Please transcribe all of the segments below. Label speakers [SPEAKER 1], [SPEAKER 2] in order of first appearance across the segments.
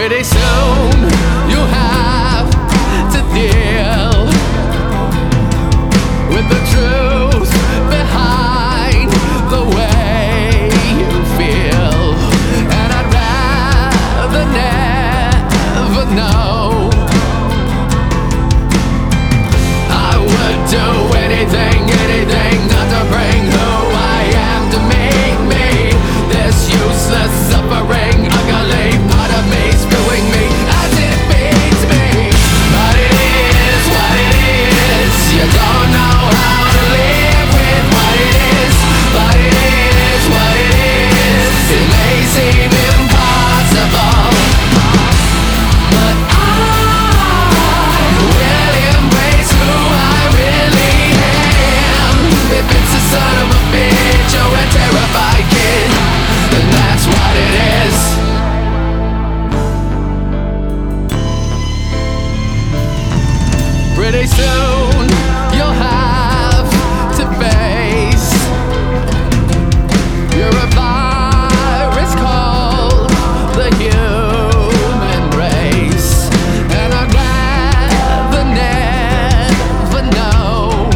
[SPEAKER 1] Pretty soon you'll have to deal with the truth behind the way you feel. And I'd rather never know. I would do anything not to bring who I am to make me this useless suffering, ugly part of me, spewing me as it beats me. But it is what it is. You don't know how to live with what it is. But it is what it is. It may seem impossible, but I will embrace who I really am. If it's a son of a bitch or a terrified kid, then that's what it is. Pretty soon you'll have to face you're a virus called the human race. And I'd rather never know.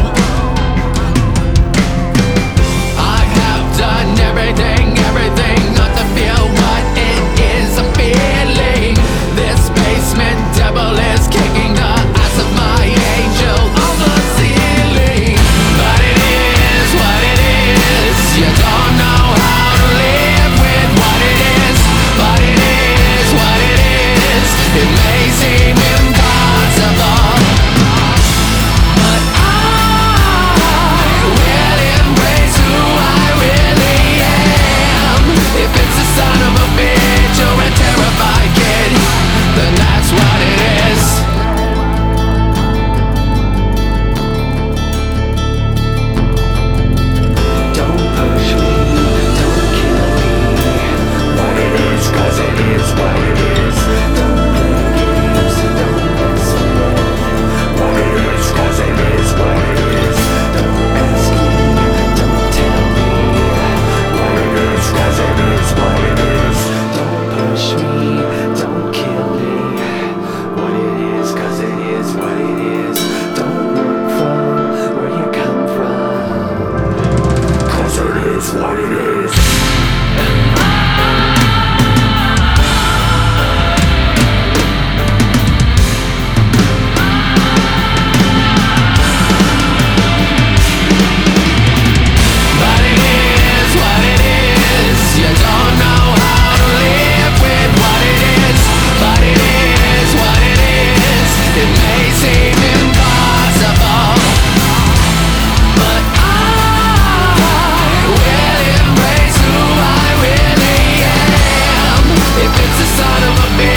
[SPEAKER 1] I have done everything not to feel what it is I'm feeling. This basement devil is kicking the ass of my angel on the ceiling. But it is what it is. You don't know how to live with what it is. But it is what it is. It may seem impossible, but I will embrace who I really am. If it's a son of a bitch or a terrified kid, then that's what it is. Don't push me, don't kill me. What it is, 'cause it is what it is. Don't play games, don't mess with what it is, 'cause it is what it is. Don't ask me, don't tell me what it is, 'cause it is what it is. Don't push me, don't kill me. What it is, 'cause it is what it is. Don't look from where you come from, 'cause it is what it is. But it is what it is. You don't know how to live with what it is. But it is what it is. It may seem impossible, but I will embrace who I really am. If it's a son of a bitch